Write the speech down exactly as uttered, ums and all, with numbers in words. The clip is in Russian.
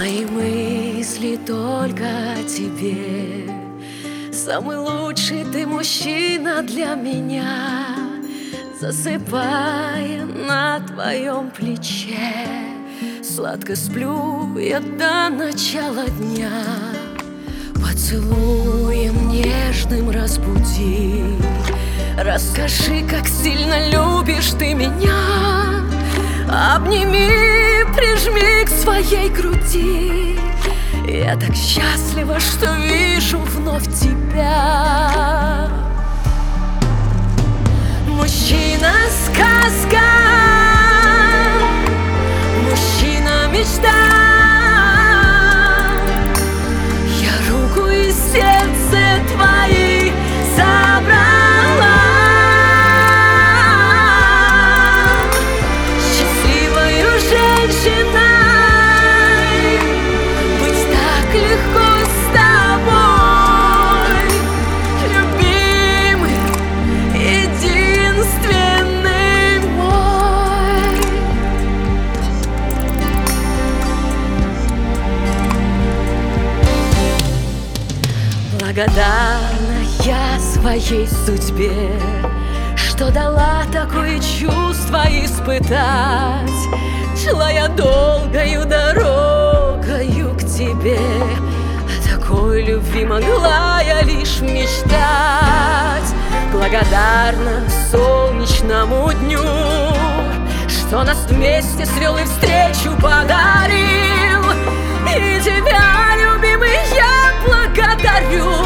Мои мысли только о тебе. Самый лучший ты мужчина для меня. Засыпая на твоем плече, сладко сплю я до начала дня. Поцелуем нежным разбуди. Расскажи, как сильно любишь ты меня. Обними, прижми к своей груди. Я так счастлива, что вижу вновь тебя. Мужчина-сказка, мужчина-мечта. Я руку и сердце твои забрала. Счастливою женщиной быть так легко с тобой, любимый, единственный. Благодарна я своей судьбе, что дала такое чувство испытать. Шла я долгою дорогою к тебе, о такой любви могла я лишь мечтать. Благодарна солнечному дню, что нас вместе свел и встречу подарил. И тебя, любимый, я благодарю